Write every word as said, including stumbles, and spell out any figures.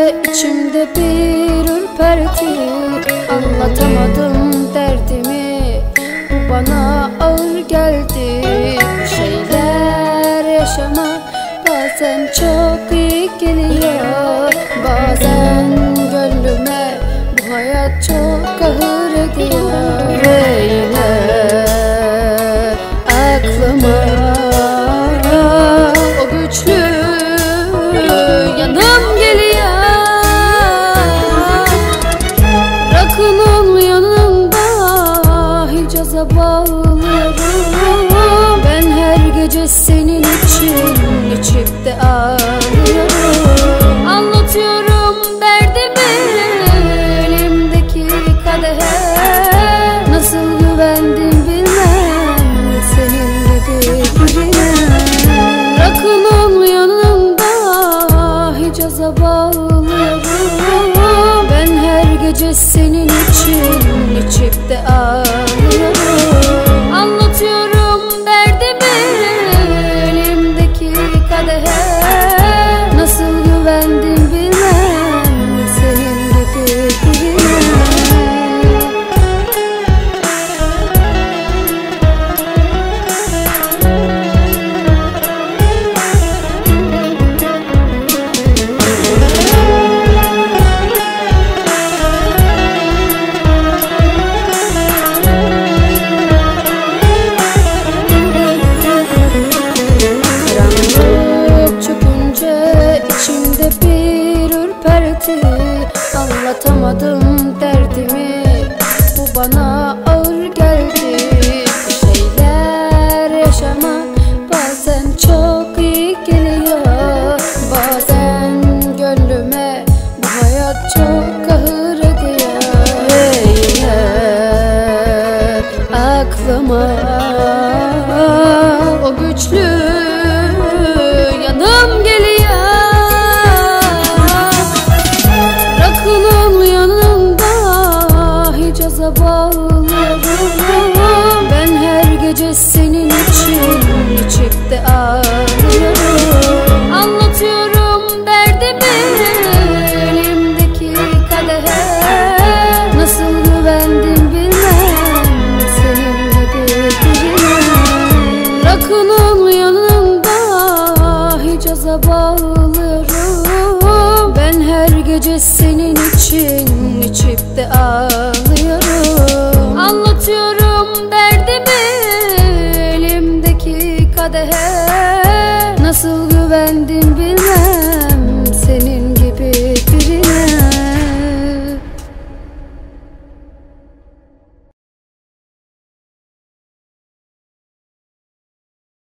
içimde bir ürperti. Anlatamadım derdimi, bu bana ağır geldi. Bir şeyler yaşamak bazen çok iyi geliyor, bazen gönlüme bu hayat çok ağır ediyor. Ve yine aklıma o güçlü yanım geliyor. Rakının yanında Hicaz'a bağlıyorum. Ben her gece senin için içip de ağlıyorum. Anlatıyorum derdimi elimdeki kadehe. Nasıl güvendim bilmem senin gibi birine. Rakının yanında Hicaz'a bağlıyorum. Ben her gece senin için içip de ağlıyorum. Anlatıyorum derdimi elimdeki kadehe. Nasıl güvendim bilmem senin gibi birine. Anlatamadım derdimi, bu bana ağır geldi. Bir şeyler yaşamak bazen çok iyi geliyor, bazen gönlüme bu hayat çok ağır ediyor. Ve yine aklıma o güçlü yanım geliyor. Rakının yanında Hicaz'a bağlıyorum. Ben her gece senin için içip de ağlıyorum. Anlatıyorum derdimi elimdeki kadehe. Nasıl güvendim bilmem senin gibi birine. Rakının yanında Hicaz'a bağlıyorum. Ben her gece senin için içip de ağlıyorum. Anlatıyorum derdimi elimdeki kadehe. Nasıl güvendim bilmem